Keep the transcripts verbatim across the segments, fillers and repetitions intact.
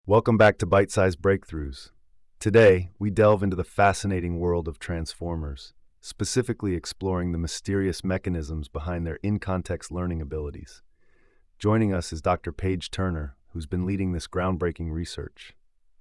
Welcome back to Bite-Sized Breakthroughs. Today, we delve into the fascinating world of transformers, specifically exploring the mysterious mechanisms behind their in-context learning abilities. Joining us is Doctor Paige Turner, who's been leading this groundbreaking research.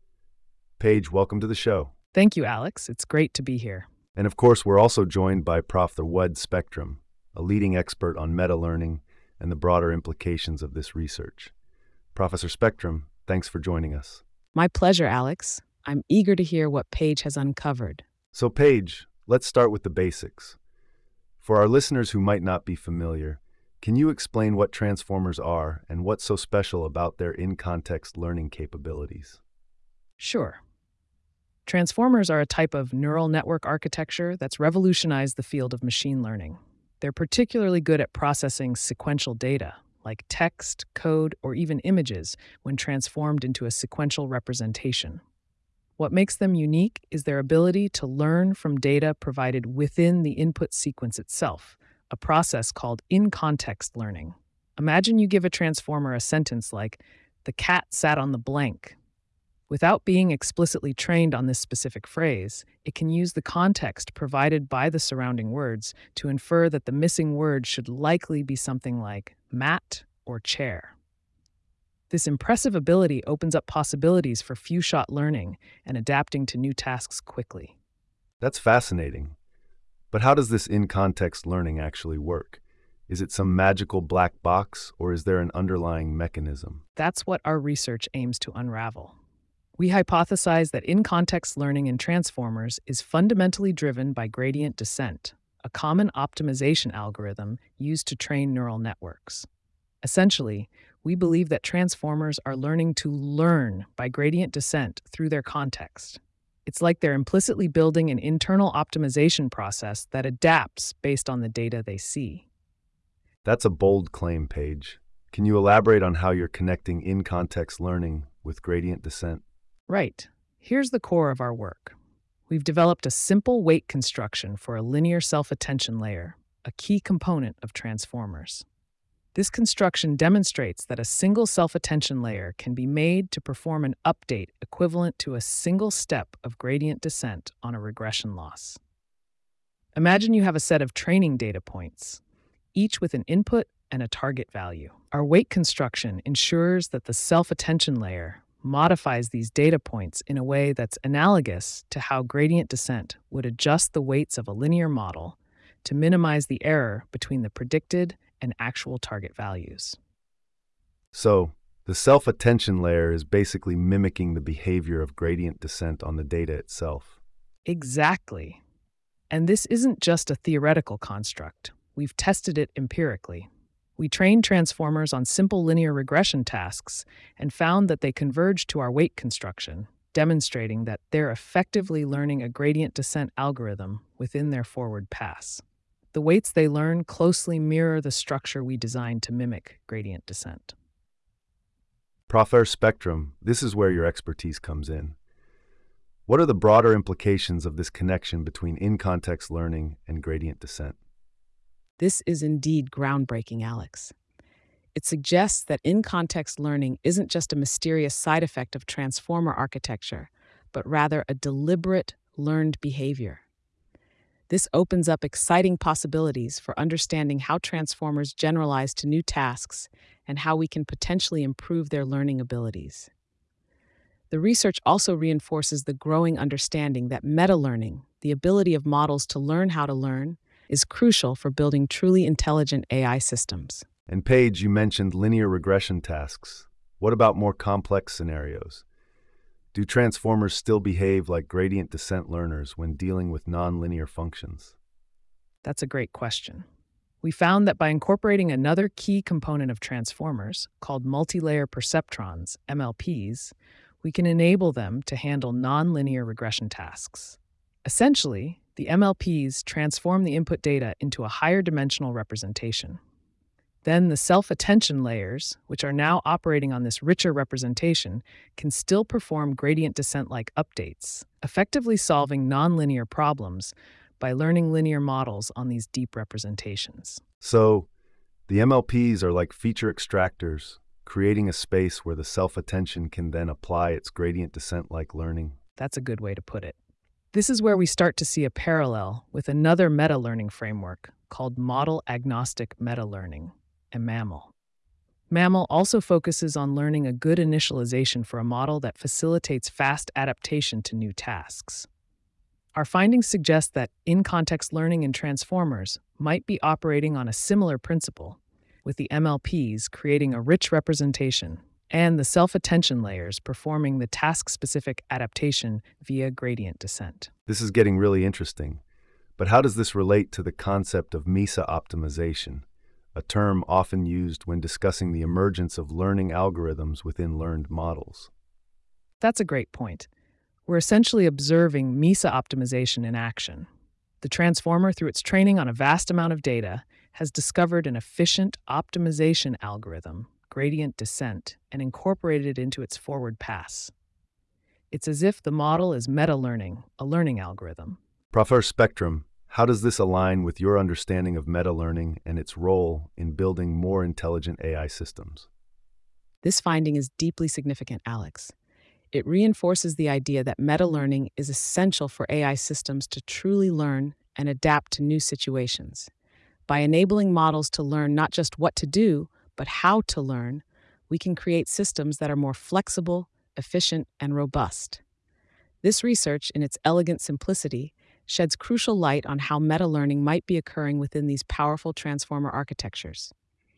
Paige, welcome to the show. Thank you, Alex. It's great to be here. And of course, we're also joined by Professor Wud Spectrum, a leading expert on meta-learning and the broader implications of this research. Professor Spectrum, thanks for joining us. My pleasure, Alex. I'm eager to hear what Paige has uncovered. So Paige, let's start with the basics. For our listeners who might not be familiar, can you explain what transformers are and what's so special about their in-context learning capabilities? Sure. Transformers are a type of neural network architecture that's revolutionized the field of machine learning. They're particularly good at processing sequential data, like text, code, or even images, when transformed into a sequential representation. What makes them unique is their ability to learn from data provided within the input sequence itself, a process called in-context learning. Imagine you give a transformer a sentence like, "The cat sat on the blank." Without being explicitly trained on this specific phrase, it can use the context provided by the surrounding words to infer that the missing word should likely be something like mat or chair. This impressive ability opens up possibilities for few-shot learning and adapting to new tasks quickly. That's fascinating. But how does this in-context learning actually work? Is it some magical black box, or is there an underlying mechanism? That's what our research aims to unravel. We hypothesize that in-context learning in transformers is fundamentally driven by gradient descent, a common optimization algorithm used to train neural networks. Essentially, we believe that transformers are learning to learn by gradient descent through their context. It's like they're implicitly building an internal optimization process that adapts based on the data they see. That's a bold claim, Paige. Can you elaborate on how you're connecting in-context learning with gradient descent? Right. Here's the core of our work. We've developed a simple weight construction for a linear self-attention layer, a key component of transformers. This construction demonstrates that a single self-attention layer can be made to perform an update equivalent to a single step of gradient descent on a regression loss. Imagine you have a set of training data points, each with an input and a target value. Our weight construction ensures that the self-attention layer modifies these data points in a way that's analogous to how gradient descent would adjust the weights of a linear model to minimize the error between the predicted and actual target values. So, the self-attention layer is basically mimicking the behavior of gradient descent on the data itself. Exactly. And this isn't just a theoretical construct. We've tested it empirically. We trained transformers on simple linear regression tasks and found that they converged to our weight construction, demonstrating that they're effectively learning a gradient descent algorithm within their forward pass. The weights they learn closely mirror the structure we designed to mimic gradient descent. Professor Spectrum, this is where your expertise comes in. What are the broader implications of this connection between in-context learning and gradient descent? This is indeed groundbreaking, Alex. It suggests that in-context learning isn't just a mysterious side effect of transformer architecture, but rather a deliberate, learned behavior. This opens up exciting possibilities for understanding how transformers generalize to new tasks and how we can potentially improve their learning abilities. The research also reinforces the growing understanding that meta-learning, the ability of models to learn how to learn, is crucial for building truly intelligent A I systems. And Paige, you mentioned linear regression tasks. What about more complex scenarios? Do transformers still behave like gradient descent learners when dealing with nonlinear functions? That's a great question. We found that by incorporating another key component of transformers, called multi-layer perceptrons, M L Ps, we can enable them to handle nonlinear regression tasks. Essentially, the M L Ps transform the input data into a higher dimensional representation. Then the self-attention layers, which are now operating on this richer representation, can still perform gradient descent-like updates, effectively solving nonlinear problems by learning linear models on these deep representations. So, the M L Ps are like feature extractors, creating a space where the self-attention can then apply its gradient descent-like learning. That's a good way to put it. This is where we start to see a parallel with another meta-learning framework called Model-Agnostic Meta-Learning, and MAML. MAML also focuses on learning a good initialization for a model that facilitates fast adaptation to new tasks. Our findings suggest that in-context learning in transformers might be operating on a similar principle, with the M L Ps creating a rich representation and the self-attention layers performing the task-specific adaptation via gradient descent. This is getting really interesting, but how does this relate to the concept of MESA optimization, a term often used when discussing the emergence of learning algorithms within learned models? That's a great point. We're essentially observing MESA optimization in action. The transformer, through its training on a vast amount of data, has discovered an efficient optimization algorithm, gradient descent, and incorporated it into its forward pass. It's as if the model is meta-learning, a learning algorithm. Professor Spectrum, how does this align with your understanding of meta-learning and its role in building more intelligent A I systems? This finding is deeply significant, Alex. It reinforces the idea that meta-learning is essential for A I systems to truly learn and adapt to new situations. By enabling models to learn not just what to do, but how to learn, we can create systems that are more flexible, efficient, and robust. This research, in its elegant simplicity, sheds crucial light on how meta-learning might be occurring within these powerful transformer architectures.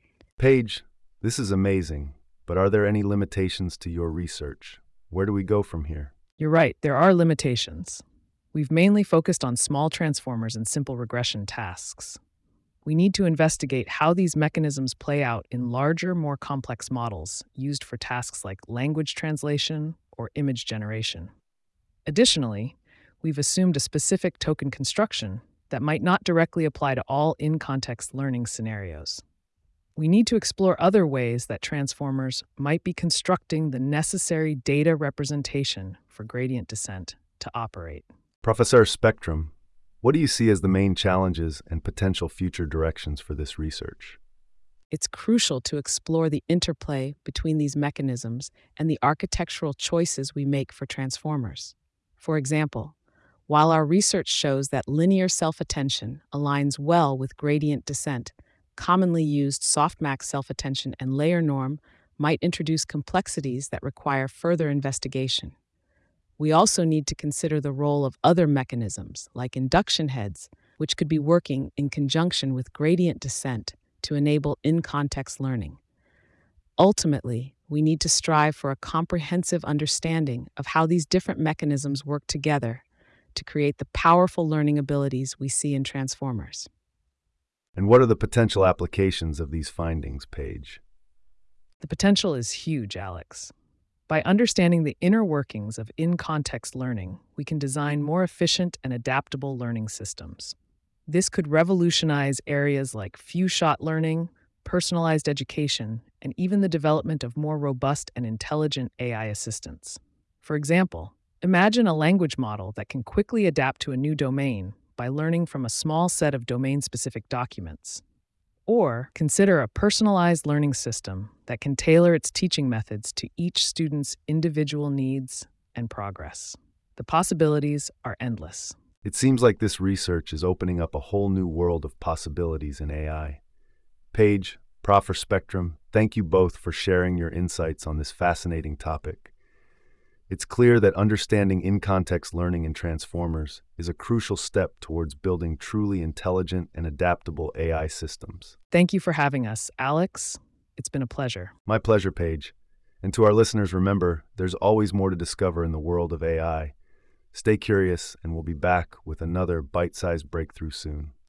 Paige, this is amazing, but are there any limitations to your research? Where do we go from here? You're right, there are limitations. We've mainly focused on small transformers and simple regression tasks. We need to investigate how these mechanisms play out in larger, more complex models used for tasks like language translation or image generation. Additionally, we've assumed a specific token construction that might not directly apply to all in-context learning scenarios. We need to explore other ways that transformers might be constructing the necessary data representation for gradient descent to operate. Professor Spectrum, what do you see as the main challenges and potential future directions for this research? It's crucial to explore the interplay between these mechanisms and the architectural choices we make for transformers. For example, while our research shows that linear self-attention aligns well with gradient descent, commonly used softmax self-attention and layer norm might introduce complexities that require further investigation. We also need to consider the role of other mechanisms, like induction heads, which could be working in conjunction with gradient descent to enable in-context learning. Ultimately, we need to strive for a comprehensive understanding of how these different mechanisms work together to create the powerful learning abilities we see in transformers. And what are the potential applications of these findings, Paige? The potential is huge, Alex. By understanding the inner workings of in-context learning, we can design more efficient and adaptable learning systems. This could revolutionize areas like few-shot learning, personalized education, and even the development of more robust and intelligent A I assistants. For example, imagine a language model that can quickly adapt to a new domain by learning from a small set of domain-specific documents. Or consider a personalized learning system that can tailor its teaching methods to each student's individual needs and progress. The possibilities are endless. It seems like this research is opening up a whole new world of possibilities in A I. Paige, Professor Spectrum, thank you both for sharing your insights on this fascinating topic. It's clear that understanding in-context learning in transformers is a crucial step towards building truly intelligent and adaptable A I systems. Thank you for having us, Alex. It's been a pleasure. My pleasure, Paige. And to our listeners, remember, there's always more to discover in the world of A I. Stay curious, and we'll be back with another bite-sized breakthrough soon.